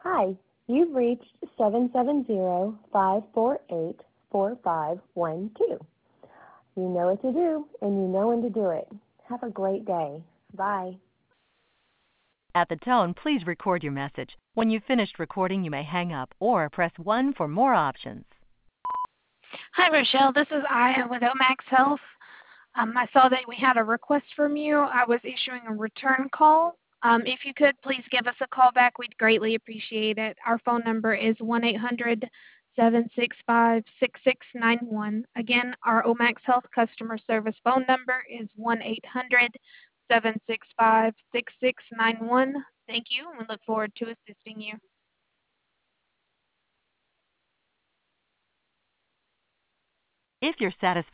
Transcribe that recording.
Hi, you've reached 770-548-4512. You know what to do, and you know when to do it. Have a great day. Bye. At the tone, please record your message. When you've finished recording, you may hang up or press 1 for more options. Hi, Rochelle. This is Aya with Omax Health. I saw that we had a request from you. I was issuing a return call. If you could, please give us a call back. We'd greatly appreciate it. Our phone number is 1-800-765-6691. Again, our Omax Health customer service phone number is 1-800-765-6691. Thank you, and we look forward to assisting you. If you're satisfied